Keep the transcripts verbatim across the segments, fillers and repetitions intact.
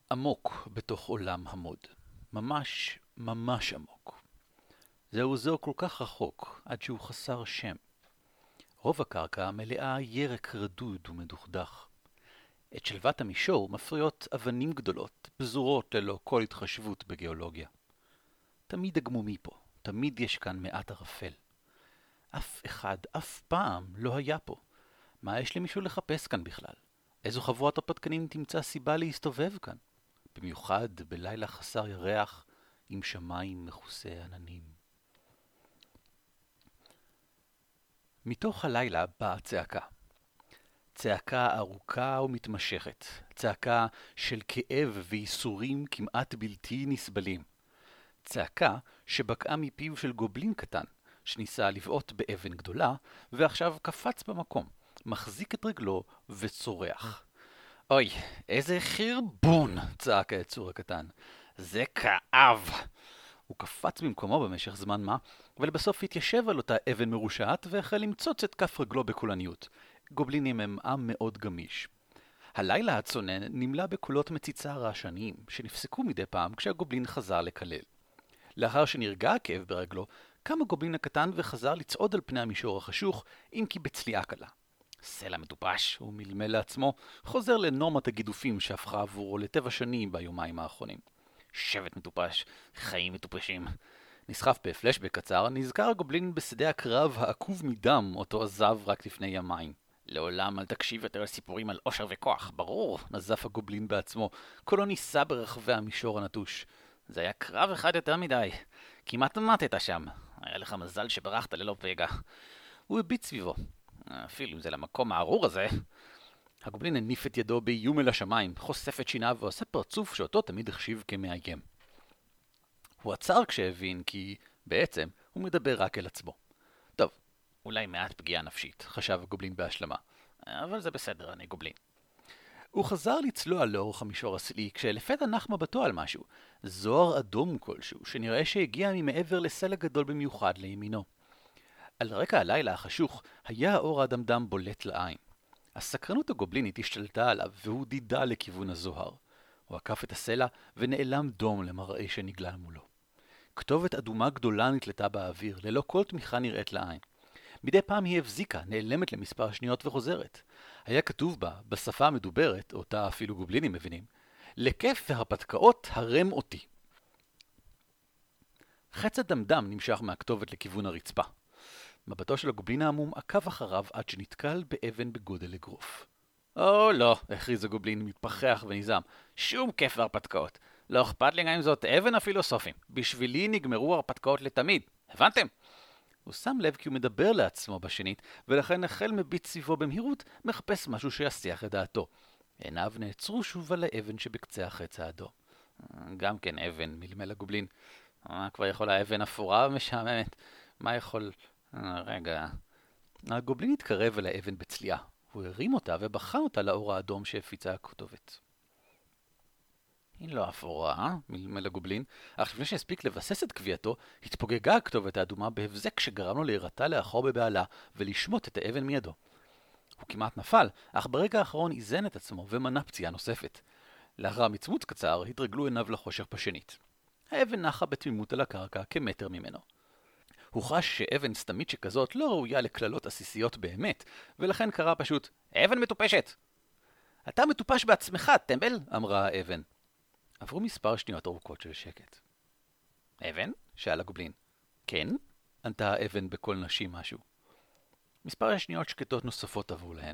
עמוק בתוך עולם המוד. ממש, ממש עמוק. זהו זהו כל כך רחוק, עד שהוא חסר שם. רוב הקרקע מלאה ירק רדוד ומדוכדך. את שלוות המישור מפריעות אבנים גדולות, פזורות ללא כל התחשבות בגיאולוגיה. תמיד הגמומי פה, תמיד יש כאן מעט ערפל. אף אחד, אף פעם לא היה פה. מה יש למישהו לחפש כאן בכלל? איזו חבורת הפתקנים תמצא סיבה להסתובב כאן? במיוחד בלילה חסר ירח עם שמיים מכוסה עננים. מתוך הלילה באה צעקה. צעקה ארוכה ומתמשכת. צעקה של כאב וייסורים כמעט בלתי נסבלים. צעקה שבקעה מפיו של גובלין קטן, שניסה לבעוט באבן גדולה, ועכשיו קפץ במקום, מחזיק את רגלו וצורח. אוי, איזה חרבון, צעק היצור הקטן. זה כאב. הוא קפץ במקומו במשך זמן מה, ולבסוף התיישב על אותה אבן מרושעת והחל למצוץ את כף רגלו בקולניות. גובלינים הם עם מאוד גמיש. הלילה הצונן נמלא בקולות מציצה רעשניים, שנפסקו מדי פעם כשהגובלין חזר לקלל. לאחר שנרגע הכאב ברגלו, קם הגובלין הקטן וחזר לצעוד על פני המישור החשוך, אם כי בצליעה קלה. סלע מטופש, הוא מלמל לעצמו, חוזר לנורמת הגידופים שהפכה עבורו לטבע שני ביומיים האחרונים. שבט מטופש, חיים מטופשים. נסחף בפלשבק קצר, נזכר הגובלין בשדה הקרב העקוב מדם, אותו עזב רק לפני ימיים. לעולם אל תקשיב יותר לסיפורים על עושר וכוח, ברור, נזף הגובלין בעצמו, קולו ניסה ברחבי המישור הנטוש. זה היה קרב אחד יותר מדי. כמעט מתת שם. היה לך מזל שברחת ללא פגע. הוא הביט סביבו. אפילו אם זה למקום הארור הזה. הגובלין הניף את ידו באיום אל השמיים, חושף את שיניו ועושה פרצוף שאותו תמיד החשיב כמאיים. הוא עצר כשהבין כי בעצם הוא מדבר רק אל עצמו. טוב, אולי מעט פגיעה נפשית, חשב הגובלין בהשלמה. אבל זה בסדר, אני גובלין. הוא חזר לצלוע לאורך המישור הסלי כשלפתע נח מבטו על משהו, זוהר אדום כלשהו, שנראה שהגיע ממעבר לסלע גדול במיוחד לימינו. על רקע הלילה החשוך היה האור האדמדם בולט לעין. הסקרנות הגובלינית השתלטה עליו והוא דידה לכיוון הזוהר. הוא עקף את הסלע ונעלם דום למראה שנגלה מולו. כתובת אדומה גדולה נתלתה באוויר, ללא כל תמיכה נראית לעין. מדי פעם היא הבזיקה, נעלמת למספר שניות וחוזרת. היה כתוב בה, בשפה המדוברת, אותה אפילו גובלינים מבינים, לכיף והרפתקאות הרם אותי. חץ הדמדם נמשך מהכתובת לכיוון הרצפה. מבטו של הגובלין העמום עקב אחריו עד שנתקל באבן בגודל אגרוף. או לא, הכריז הגובלין מתפחח ונזעם, שום כיף והרפתקאות. לא אכפת לי גם אם זאת אבן הפילוסופים. בשבילי נגמרו הרפתקאות לתמיד. הבנתם? הוא שם לב כי הוא מדבר לעצמו בשנית, ולכן החל מביט סביבו במהירות, מחפש משהו שיסיח את דעתו. עיניו נעצרו שוב על האבן שבקצה החץ האדום. גם כן אבן, מלמל הגובלין. מה כבר יכולה האבן אפורה ומשעממת? מה יכול... רגע... הגובלין התקרב אל האבן בצליעה. הוא הרים אותה ובחר אותה לאור האדום שהפיצה הכתובת. היא לא אפורה, מלמל הגובלין, אך לפני שהספיק לבסס את קביעתו, התפוגגה הכתובת האדומה בהבזק שגרם לו להירתע לאחור בבעלה ולשמוט את האבן מידו. הוא כמעט נפל, אך ברגע האחרון איזן את עצמו ומנע פציעה נוספת. לאחר מצמוץ קצר התרגלו עיניו לחושך בשנית. האבן נחה בתמימות על הקרקע כמטר ממנו. הוא חש שאבן סתמית שכזאת לא ראויה לכללות עסיסיות באמת, ולכן קרא פשוט, אבן מטופשת! אתה מטופש בעצמך, טמבל, אמרה האבן. עברו מספר שניות ארוכות של שקט. אבן? שאל הגובלין. כן? ענתה האבן בקול נשי משהו. מספר שניות שקטות נוספות עברו להן.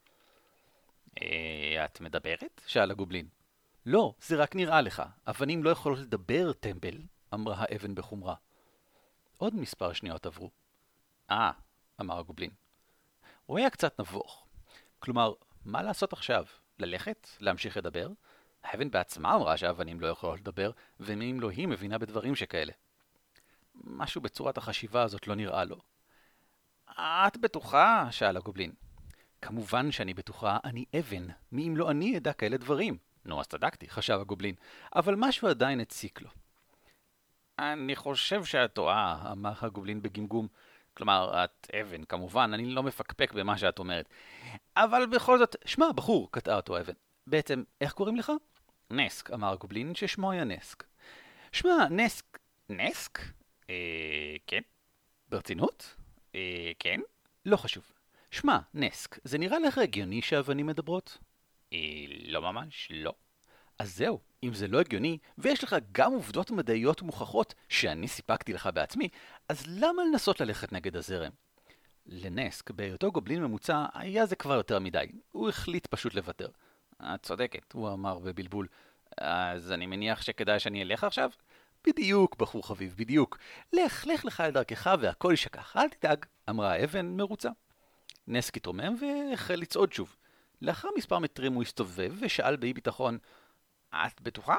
אה, את מדברת? שאל הגובלין. לא, זה רק נראה לך. אבנים לא יכולות לדבר, טמבל, אמרה האבן בחומרה. עוד מספר שניות עברו. אה, אמר הגובלין. הוא היה קצת נבוך. כלומר, מה לעשות עכשיו? ללכת? להמשיך לדבר? האבן בעצמה אמרה שהאבנים לא יכולות לדבר, ומי לא היא מבינה בדברים שכאלה. משהו בצורת החשיבה הזאת לא נראה לו. את בטוחה? שאל הגובלין. כמובן שאני בטוחה, אני אבן. מי אם לא אני ידע כאלה דברים? נו, אז צדקתי, חשב הגובלין, אבל משהו עדיין הציק לו. אני חושב שאת טועה, אמר הגובלין בגמגום. כלומר, את אבן, כמובן, אני לא מפקפק במה שאת אומרת. אבל בכל זאת, שמע, בחור, קטעה אותו אבן. בעצם, איך קוראים לך? נסק, אמר הגובלין ששמו היה נסק. שמע, נסק... נסק? אה... כן? ברצינות? אה... כן? לא חשוב. שמע, נסק, זה נראה לך הגיוני שהאבנים מדברות? אה... לא ממש, לא. אז זהו, אם זה לא הגיוני, ויש לך גם עובדות מדעיות מוכחות שאני סיפקתי לך בעצמי, אז למה לנסות ללכת נגד הזרם? לנסק, בהיותו גובלין ממוצע, היה זה כבר יותר מדי. הוא החליט פשוט לוותר. את צודקת, הוא אמר בבלבול. אז אני מניח שכדאי שאני אלך עכשיו? בדיוק, בחור חביב, בדיוק. לך, לך לך על דרכך והכל יישכח, אל תדאג, אמרה האבן מרוצה. נסק התרומם והחל לצעוד שוב. לאחר מספר מטרים הוא הסתובב ושאל באי ביטחון, את בטוחה?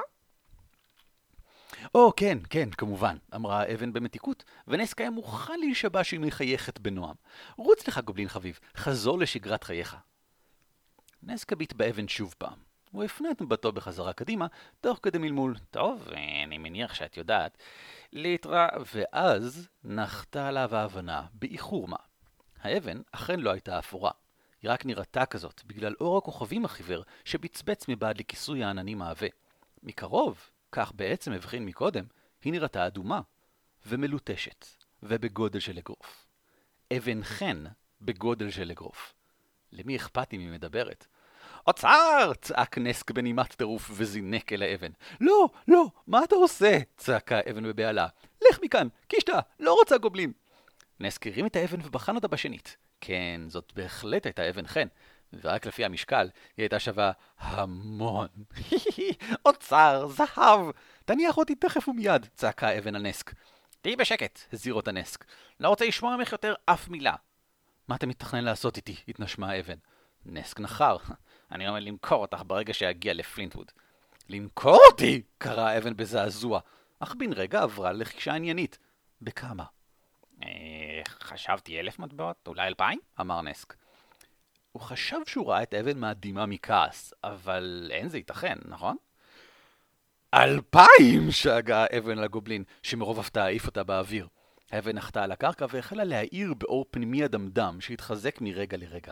או, כן, כן, כמובן, אמרה האבן במתיקות, ונסק היה מוכן להישבע שהיא מחייכת בנועם. רוץ לך, גובלין חביב, חזור לשגרת חייך. נסק הביט באבן שוב פעם. הוא הפנה את מבטו בחזרה קדימה, תוך כדי מלמול. טוב, אני מניח שאת יודעת. להתרא, ואז נחתה עליו ההבנה, באיחור מה. האבן אכן לא הייתה אפורה. היא רק נראתה כזאת, בגלל אור הכוכבים החיוור שבצבץ מבעד לכיסוי העננים העבה. מקרוב, כך בעצם הבחין מקודם, היא נראתה אדומה, ומלוטשת, ובגודל של אגרוף. אבן חן בגודל של אגרוף. למי אכפת אם היא מדברת? עוצר! צעק נסק בנימת טירוף וזינק אל האבן. לא, לא, מה אתה עושה? צעקה האבן בבהלה. לך מכאן, קישטה, לא רוצה גובלין. נסק הרים את האבן ובחן אותה בשנית. כן, זאת בהחלט הייתה אבן חן, ורק לפי המשקל היא הייתה שווה המון. עוצר, זהב! תניח אותי תכף ומיד, צעקה האבן על נסק. תהי בשקט, הזהיר אותה נסק. לא רוצה לשמוע ממך יותר אף מילה. מה אתה מתכנן לעשות איתי? התנשמה האבן. נסק נחר. אני אומר למכור אותך ברגע שיגיע לפלינטווד. למכור אותי? קרא האבן בזעזוע, אך בן רגע עברה לחישה עניינית. בכמה? אה, חשבתי אלף מטבעות, אולי אלפיים? אמר נסק. הוא חשב שהוא ראה את האבן מאדימה מכעס, אבל אין זה ייתכן, נכון? אלפיים! שאגה האבן לגובלין, שמרוב הפתעה העיף אותה באוויר. האבן נחתה על הקרקע והחלה להאיר באור פנימי אדמדם שהתחזק מרגע לרגע.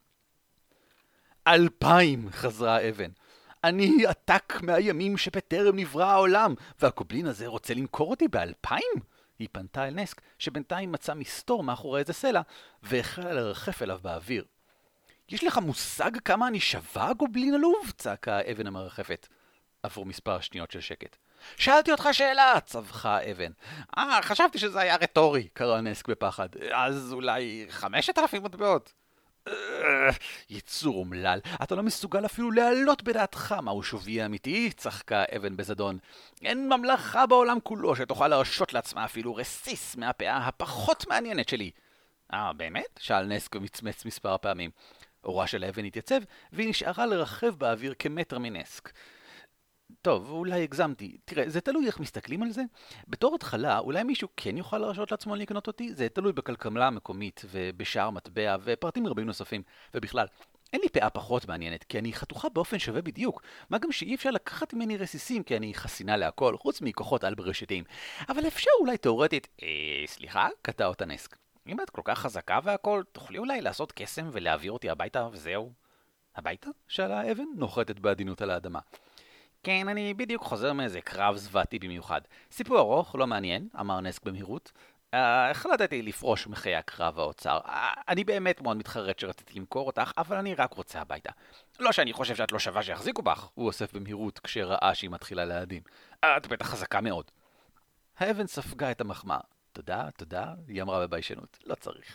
אלפיים! חזרה האבן. אני עתק מהימים שבטרם נברא העולם, והגובלין הזה רוצה למכור אותי באלפיים? היא פנתה אל נסק, שבינתיים מצא מסתור מאחורי איזה סלע, והחלה לרחף אליו באוויר. יש לך מושג כמה אני שווה, גובלין עלוב? צעקה האבן המרחפת. עברו מספר שניות של שקט. שאלתי אותך שאלה, צווחה האבן. אה, חשבתי שזה היה רטורי, קרא נסק בפחד. אז אולי חמשת אלפים מטבעות. יצור אומלל, אתה לא מסוגל אפילו להעלות בדעתך מהו שווי האמיתי, צחקה אבן בזדון. אין ממלכה בעולם כולו שתוכל להרשות לעצמה אפילו רסיס מהפאה הפחות מעניינת שלי. אה, באמת? שאל נסק ומצמץ מספר פעמים. אורה של האבן התייצב, והיא נשארה לרחב באוויר כמטר מנסק. טוב, אולי הגזמתי. תראה, זה תלוי איך מסתכלים על זה. בתור התחלה, אולי מישהו כן יוכל להרשות לעצמו לקנות אותי? זה תלוי בכלכלה המקומית ובשער מטבע ופרטים רבים נוספים. ובכלל, אין לי פאה פחות מעניינת, כי אני חתוכה באופן שווה בדיוק. מה גם שאי אפשר לקחת ממני רסיסים, כי אני חסינה להכל, חוץ מכוחות על בראשיתיים. אבל אפשר אולי תאורטית... אה, סליחה? קטע אותה נסק. אם את כל כך חזקה והכל, תוכלי אולי לעשות קסם ולהעביר אותי הביתה וזהו? הביתה? שאלה האבן, נוחתת בעדינות על האדמה. כן, אני בדיוק חוזר מאיזה קרב זוועתי במיוחד. סיפור ארוך, לא מעניין, אמר נסק במהירות. Uh, החלטתי לפרוש מחיי הקרב האוצר. Uh, אני באמת מאוד מתחרט שרציתי למכור אותך, אבל אני רק רוצה הביתה. לא שאני חושב שאת לא שווה שיחזיקו בך, הוא אוסף במהירות כשראה שהיא מתחילה להאדים. Uh, את בטח חזקה מאוד. האבן ספגה את המחמאה. תודה, תודה, היא אמרה בביישנות. לא צריך.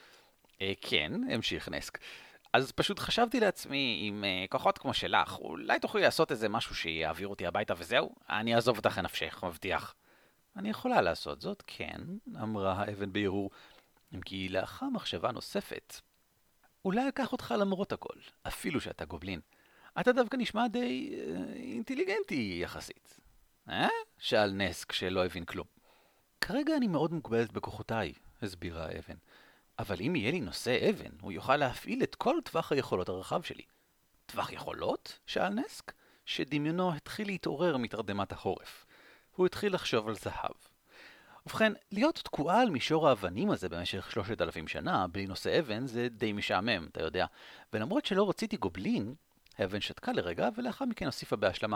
Uh, כן, המשיך נסק. אז פשוט חשבתי לעצמי, עם uh, כוחות כמו שלך, אולי תוכלי לעשות איזה משהו שיעביר אותי הביתה וזהו? אני אעזוב אותך לנפשך, מבטיח. אני יכולה לעשות זאת, כן, אמרה האבן בהרהור, אם כי לאחר מחשבה נוספת. אולי אקח אותך למרות הכל, אפילו שאתה גובלין. אתה דווקא נשמע די uh, אינטליגנטי יחסית. אה? שאל נסק שלא הבין כלום. כרגע אני מאוד מוגבלת בכוחותיי, הסבירה האבן. אבל אם יהיה לי נושא אבן, הוא יוכל להפעיל את כל טווח היכולות הרחב שלי. טווח יכולות? שאל נסק, שדמיונו התחיל להתעורר מתרדמת החורף. הוא התחיל לחשוב על זהב. ובכן, להיות תקועה על מישור האבנים הזה במשך שלושת אלפים שנה, בלי נושא אבן, זה די משעמם, אתה יודע. ולמרות שלא רציתי גובלין, האבן שתקה לרגע, ולאחר מכן הוסיפה בהשלמה.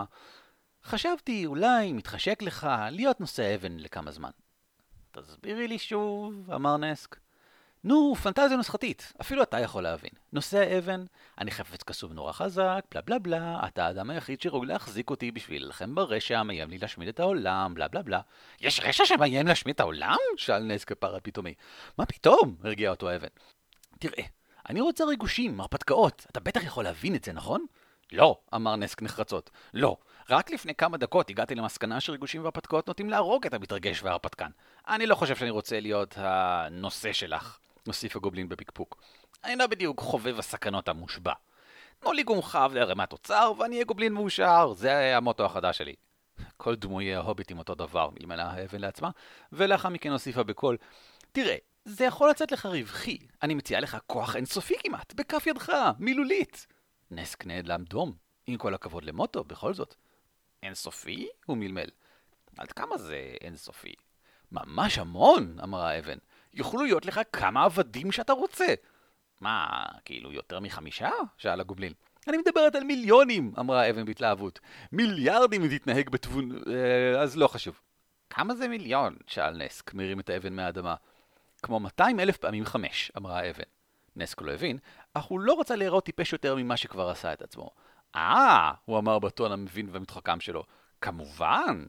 חשבתי, אולי מתחשק לך להיות נושא האבן לכמה זמן. תסבירי לי שוב, אמר נסק. נו, פנטזיה נוסחתית, אפילו אתה יכול להבין. נושא האבן, אני חפץ קסום נורא חזק, בלה בלה בלה, אתה האדם היחיד שראוי להחזיק אותי בשביל להילחם ברשע, מאיים לי להשמיד את העולם, בלה בלה בלה. יש רשע שמאיים להשמיד את העולם? שאל נסק פרט פתאומי. מה פתאום? הרגיע אותו האבן. תראה, אני רוצה ריגושים, הרפתקאות, אתה בטח יכול להבין את זה, נכון? לא, אמר נסק נחרצות. לא, רק לפני כמה דקות הגעתי למסקנה שריגושים והרפתקאות נוטים להרוג את המתרגש וההרפתקן. אני לא חושב שאני רוצה להיות הנושא שלך, נוסיף הגובלין בפקפוק. אני לא בדיוק חובב הסכנות המושבע. תנו לי גומחב להרמת תוצר ואני אהיה גובלין מאושר, זה המוטו החדש שלי. כל דמויי ההוביטים אותו דבר, מלמלה האבן לעצמה, ולאחר מכן הוסיפה בקול, תראה, זה יכול לצאת לך רווחי, אני מציעה לך כוח אינסופי כמעט, בכף ידך, מילולית. נסק נעלם דום, עם כל הכבוד למוטו, בכל זאת. אינסופי? הוא מלמל. עד כמה זה אינסופי? ממש המון, אמרה האבן. יוכלו להיות לך כמה עבדים שאתה רוצה. מה, כאילו יותר מחמישה? שאל הגובלין. אני מדברת על מיליונים, אמרה האבן בהתלהבות. מיליארדים אם תתנהג בתבון... אה, אז לא חשוב. כמה זה מיליון? שאל נסק, מרים את האבן מהאדמה. כמו מאתיים אלף פעמים חמש, אמרה האבן. נסק לא הבין, אך הוא לא רצה להיראות טיפש יותר ממה שכבר עשה את עצמו. אה, הוא אמר בטון המבין והמתחכם שלו. כמובן.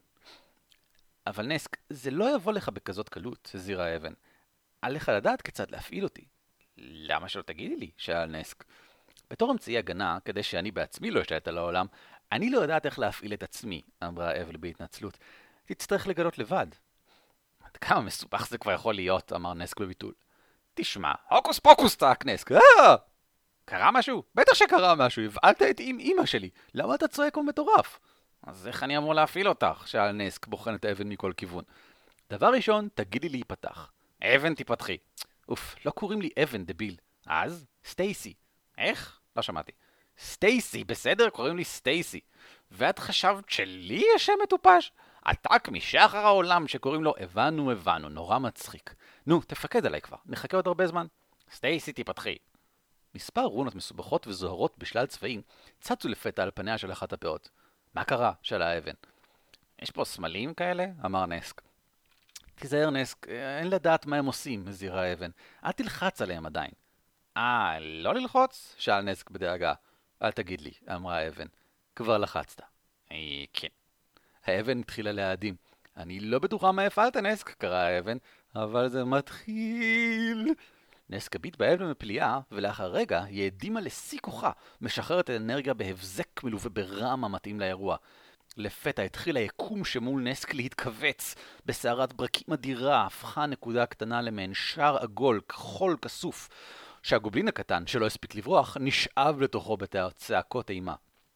אבל נסק, זה לא יבוא לך בכזאת קלות, הזהירה האבן. עליך לדעת כיצד להפעיל אותי. למה שלא תגידי לי? שאל נסק. בתור אמצעי הגנה, כדי שאני בעצמי לא אשתלט על העולם, אני לא יודעת איך להפעיל את עצמי, אמרה האבן בהתנצלות. תצטרך לגלות לבד. עד כמה מסובך זה כבר יכול להיות, אמר נסק בביטול. תשמע, הוקוס פוקוס, צעק נסק. אה! קרה משהו? בטח שקרה משהו, הבעלת את עם אמא שלי. למה אתה צועק כמו מטורף? אז איך אני אמור להפעיל אותך? שאל נסק, בוחן את האבן מכל כיוון. דבר ראשון, תגידי לי להיפתח. אבן תיפתחי. אוף, לא קוראים לי אבן, דביל. אז? סטייסי. איך? לא שמעתי. סטייסי, בסדר? קוראים לי סטייסי. ואת חשבת שלי יש שם מטופש? עתק משחר העולם שקוראים לו הבנו הבנו, נורא מצחיק. נו, תפקד עליי כבר, נחכה עוד הרבה זמן. סטייסי תיפתחי. מספר רונות מסובכות וזוהרות בשלל צבעים צצו לפתע על פניה של אחת הפאות. מה קרה? שאלה האבן. יש פה סמלים כאלה? אמר נסק. תיזהר נסק, אין לדעת מה הם עושים, הזהירה האבן. אל תלחץ עליהם עדיין. אה, לא ללחוץ? שאל נסק בדאגה. אל תגיד לי, אמרה האבן. כבר לחצת. אה, כן. האבן התחילה להאדים. אני לא בטוחה מה הפעלת נסק, קרא האבן, אבל זה מתחיל. נסק הביט באבן בפליאה, ולאחר רגע היא העדימה לשיא כוחה, משחררת אנרגיה בהבזק מלווה ברעם המתאים לאירוע. לפתע התחיל היקום שמול נסק להתכווץ. בסערת ברקים אדירה הפכה נקודה קטנה למעין שער עגול, כחול כסוף, שהגובלין הקטן, שלא הספיק לברוח, נשאב לתוכו בצעקות אימה.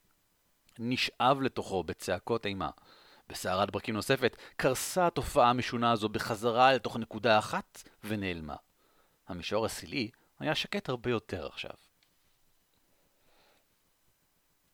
נשאב לתוכו בצעקות אימה. בסערת ברקים נוספת קרסה התופעה המשונה הזו בחזרה לתוך נקודה אחת ונעלמה. המישור הסילי היה שקט הרבה יותר עכשיו.